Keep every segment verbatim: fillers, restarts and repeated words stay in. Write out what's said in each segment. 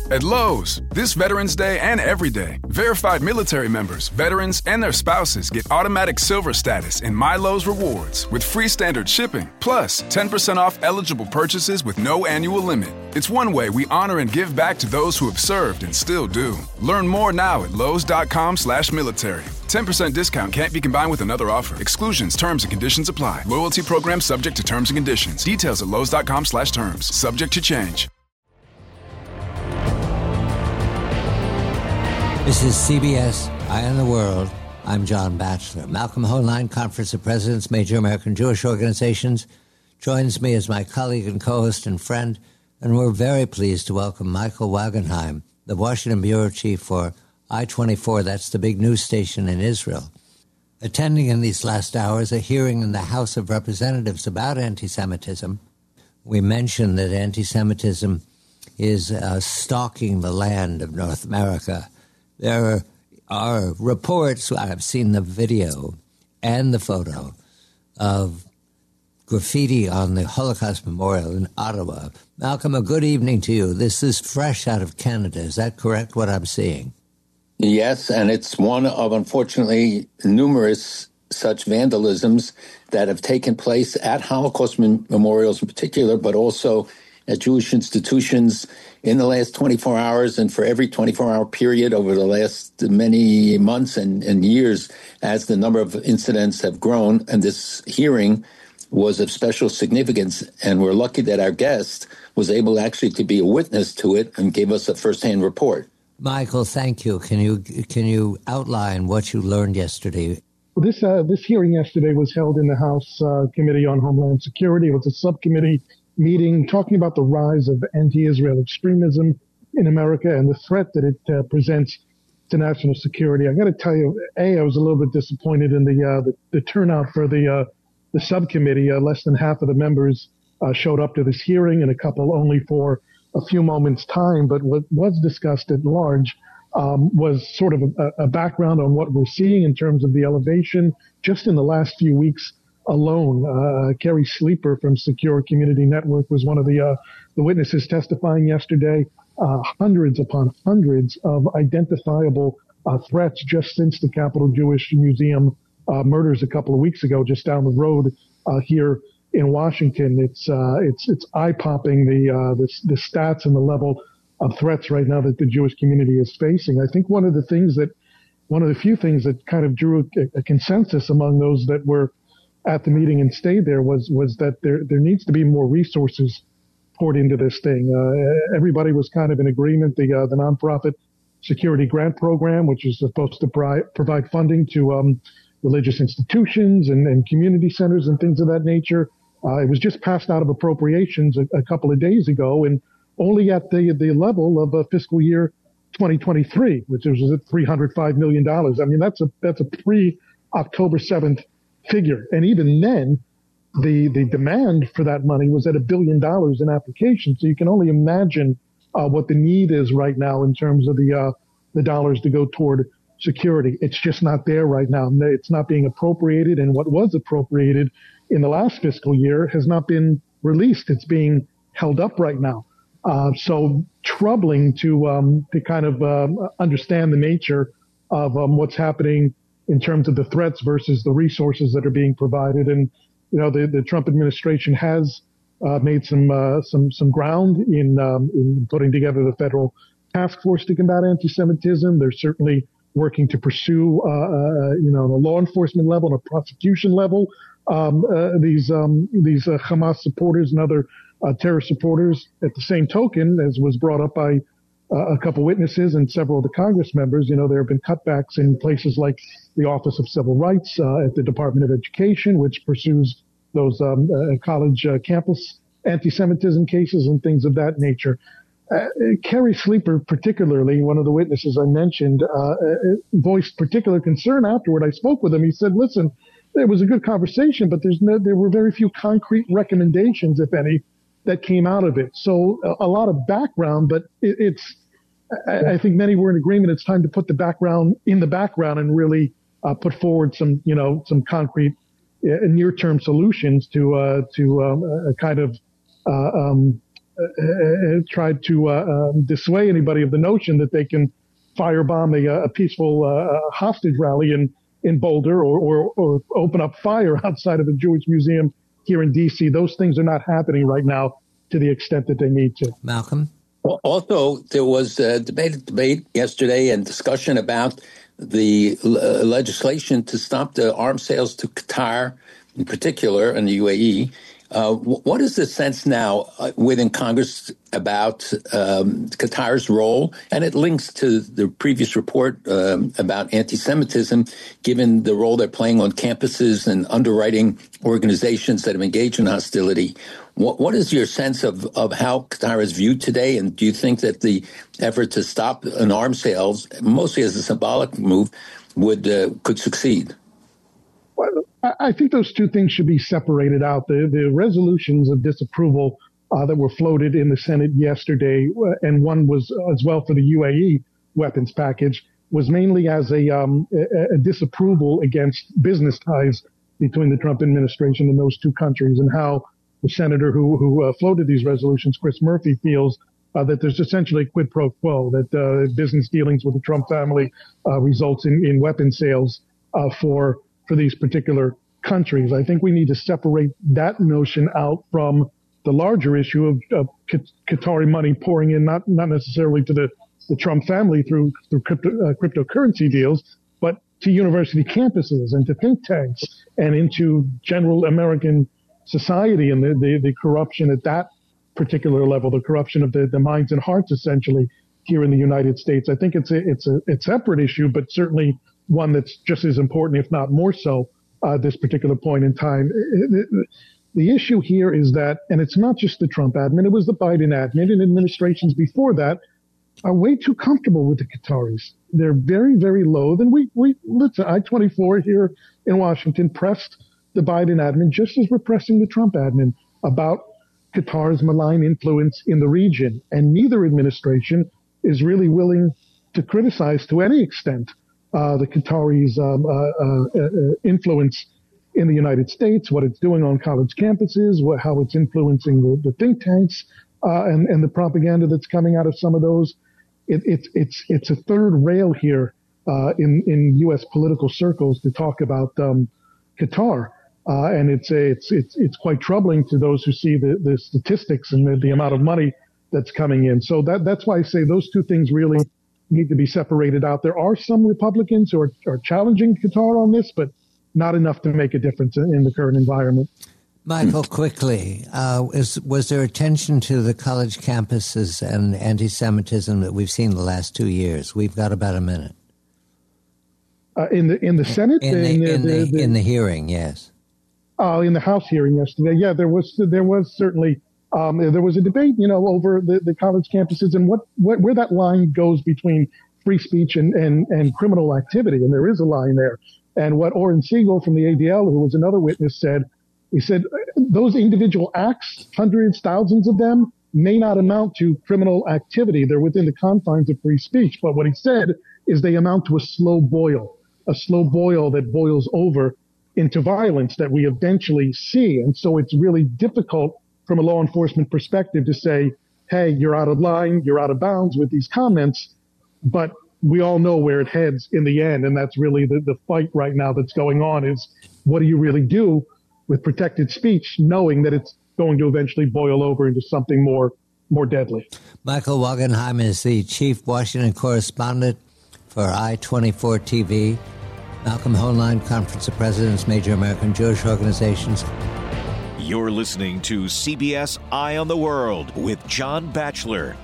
At Lowe's, this Veterans Day and every day, verified military members, veterans, and their spouses get automatic silver status in My Lowe's Rewards with free standard shipping, plus ten percent off eligible purchases with no annual limit. It's one way we honor and give back to those who have served and still do. Learn more now at lowes.com slash military. ten percent discount can't be combined with another offer. Exclusions, terms, and conditions apply. Loyalty program subject to terms and conditions. Details at lowes.com slash terms. Subject to change. This is C B S, Eye on the World. I'm John Batchelor. Malcolm Hoenlein, Conference of Presidents, Major American Jewish Organizations, joins me as my colleague and co-host and friend, and we're very pleased to welcome Michael Wagenheim, the Washington Bureau Chief for I twenty-four, that's the big news station in Israel. Attending in these last hours a hearing in the House of Representatives about anti-Semitism, we mentioned that anti-Semitism is uh, stalking the land of North America. There are reports, I've seen the video and the photo, of graffiti on the Holocaust Memorial in Ottawa. Malcolm, a good evening to you. This is fresh out of Canada. Is that correct, what I'm seeing? Yes, and it's one of, unfortunately, numerous such vandalisms that have taken place at Holocaust memorials in particular, but also at Jewish institutions in the last twenty-four hours and for every twenty-four hour period over the last many months and, and years as the number of incidents have grown. And this hearing was of special significance, and we're lucky that our guest was able actually to be a witness to it and gave us a firsthand report. Michael, thank you. Can you can you outline what you learned yesterday? Well, this uh, this hearing yesterday was held in the House uh, Committee on Homeland Security. It was a subcommittee meeting talking about the rise of anti-Israel extremism in America and the threat that it uh, presents to national security. I got to tell you, A, I was a little bit disappointed in the uh, the, the turnout for the uh, the subcommittee. Uh, less than half of the members uh, showed up to this hearing, and a couple only for a few moments' time. But what was discussed at large um, was sort of a, a background on what we're seeing in terms of the elevation just in the last few weeks alone. Uh, Kerry Sleeper from Secure Community Network was one of the uh, the witnesses testifying yesterday. Uh, hundreds upon hundreds of identifiable uh, threats just since the Capitol Jewish Museum uh, murders a couple of weeks ago, just down the road uh, here in Washington. It's uh, it's it's eye-popping, the, uh, the the stats and the level of threats right now that the Jewish community is facing. I think one of the things that, one of the few things that kind of drew a, a consensus among those that were at the meeting and stayed there was was that there there needs to be more resources poured into this thing. Uh, everybody was kind of in agreement. The uh, the nonprofit security grant program, which is supposed to pri- provide funding to um, religious institutions and, and community centers and things of that nature. Uh, it was just passed out of appropriations a, a couple of days ago, and only at the the level of uh, fiscal year twenty twenty-three, which was at three hundred five million dollars. I mean, that's a that's a pre-October seventh figure, and even then, the the demand for that money was at a billion dollars in applications. So you can only imagine uh, what the need is right now in terms of the uh, the dollars to go toward security. It's just not there right now. It's not being appropriated, and what was appropriated in the last fiscal year has not been released. It's being held up right now. Uh, so troubling to um, to kind of um, understand the nature of um, what's happening in terms of the threats versus the resources that are being provided. And you know, the, the Trump administration has uh, made some uh, some some ground in um, in putting together the federal task force to combat anti-Semitism. They're certainly working to pursue, uh, uh, you know, on a law enforcement level, on a prosecution level, um, uh, these um, these uh, Hamas supporters and other uh, terrorist supporters. At the same token, as was brought up by uh, a couple witnesses and several of the Congress members, you know, there have been cutbacks in places like the Office of Civil Rights uh, at the Department of Education, which pursues those um, uh, college uh, campus anti-Semitism cases and things of that nature. Uh, Kerry Sleeper, particularly, one of the witnesses I mentioned, uh, voiced particular concern afterward. I spoke with him. He said, listen, there was a good conversation, but there's no, there were very few concrete recommendations, if any, that came out of it. So a, a lot of background, but it, it's, I, I think many were in agreement. It's time to put the background in the background and really uh, put forward some, you know, some concrete uh, near-term solutions to, uh, to um, a kind of uh, um, uh, tried to uh, uh, dissuade anybody of the notion that they can firebomb a, a peaceful uh, hostage rally in, in Boulder or, or, or open up fire outside of a Jewish museum here in D C. Those things are not happening right now to the extent that they need to. Malcolm? Well, also, there was a debate, debate yesterday and discussion about the uh, legislation to stop the arms sales to Qatar in particular and the U A E. Uh, what is the sense now uh, within Congress about um, Qatar's role? And it links to the previous report um, about anti-Semitism, given the role they're playing on campuses and underwriting organizations that have engaged in hostility. What, what is your sense of, of how Qatar is viewed today? And do you think that the effort to stop an arms sales, mostly as a symbolic move, would uh, could succeed? Well, I think those two things should be separated out. The, the resolutions of disapproval uh, that were floated in the Senate yesterday, and one was as well for the U A E weapons package, was mainly as a, um, a, a disapproval against business ties between the Trump administration and those two countries, and how the senator who, who uh, floated these resolutions, Chris Murphy, feels uh, that there's essentially a quid pro quo, that uh, business dealings with the Trump family uh, results in, in weapon sales uh, for for these particular countries. I think we need to separate that notion out from the larger issue of, of Qatari money pouring in, not not necessarily to the, the Trump family through through crypto, uh, cryptocurrency deals, but to university campuses and to think tanks and into general American society and the, the, the corruption at that particular level, the corruption of the, the minds and hearts, essentially, here in the United States. I think it's a, it's a, it's a separate issue, but certainly one that's just as important, if not more so, uh, at this particular point in time. The issue here is that, and it's not just the Trump admin, it was the Biden admin and administrations before that are way too comfortable with the Qataris. They're very, very loath. And we, we, listen, I twenty-four here in Washington pressed the Biden admin just as we're pressing the Trump admin about Qatar's malign influence in the region. And neither administration is really willing to criticize to any extent Uh, the Qataris' um, uh, uh, uh, influence in the United States, what it's doing on college campuses, what, how it's influencing the, the think tanks, uh, and, and the propaganda that's coming out of some of those. It, it, it's it's a third rail here uh, in in U S political circles to talk about um, Qatar, uh, and it's a, it's it's it's quite troubling to those who see the, the statistics and the, the amount of money that's coming in. So that that's why I say those two things really need to be separated out. There are some Republicans who are, are challenging Qatar on this, but not enough to make a difference in, in the current environment. Michael, quickly, uh, is, was there attention to the college campuses and anti-Semitism that we've seen the last two years? We've got about a minute. Uh, in the in the Senate, in the, in the, in the, the, the, in the hearing, yes. Oh, uh, in the House hearing yesterday, yeah, there was there was certainly. Um, there was a debate, you know, over the, the college campuses and what, what where that line goes between free speech and, and, and criminal activity. And there is a line there. And what Oren Siegel from the A D L, who was another witness, said, he said, those individual acts, hundreds, thousands of them, may not amount to criminal activity. They're within the confines of free speech. But what he said is they amount to a slow boil, a slow boil that boils over into violence that we eventually see. And so it's really difficult from a law enforcement perspective to say, hey, you're out of line, you're out of bounds with these comments, but we all know where it heads in the end. And that's really the, the fight right now that's going on is what do you really do with protected speech, knowing that it's going to eventually boil over into something more, more deadly. Michael Wagenheim is the chief Washington correspondent for I twenty-four T V. Malcolm Hoenlein, Conference of Presidents, Major American Jewish Organizations. You're listening to C B S Eye on the World with John Batchelor.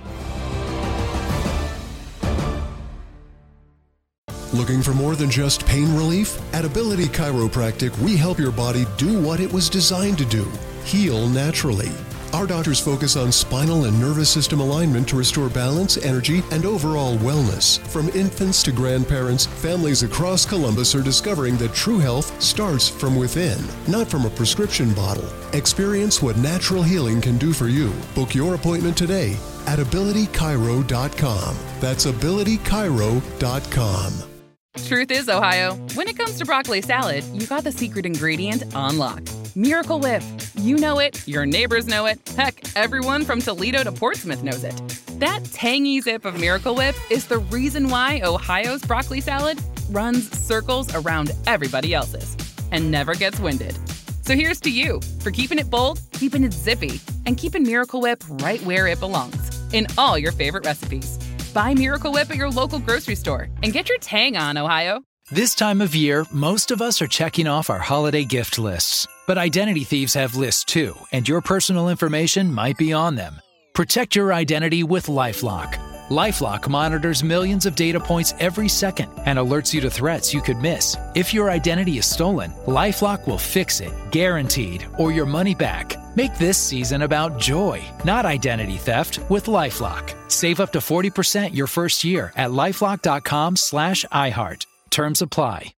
Looking for more than just pain relief? At Ability Chiropractic, we help your body do what it was designed to do, heal naturally. Our doctors focus on spinal and nervous system alignment to restore balance, energy, and overall wellness. From infants to grandparents, families across Columbus are discovering that true health starts from within, not from a prescription bottle. Experience what natural healing can do for you. Book your appointment today at ability chiro dot com. That's ability chiro dot com. Truth is, Ohio, when it comes to broccoli salad, you got the secret ingredient on lock. Miracle Whip. You know it, your neighbors know it, heck, everyone from Toledo to Portsmouth knows it. That tangy zip of Miracle Whip is the reason why Ohio's broccoli salad runs circles around everybody else's and never gets winded. So here's to you for keeping it bold, keeping it zippy, and keeping Miracle Whip right where it belongs, in all your favorite recipes. Buy Miracle Whip at your local grocery store and get your tang on, Ohio. This time of year, most of us are checking off our holiday gift lists. But identity thieves have lists too, and your personal information might be on them. Protect your identity with LifeLock. LifeLock monitors millions of data points every second and alerts you to threats you could miss. If your identity is stolen, LifeLock will fix it, guaranteed, or your money back. Make this season about joy, not identity theft, with LifeLock. Save up to forty percent your first year at LifeLock.com slash iHeart. Terms apply.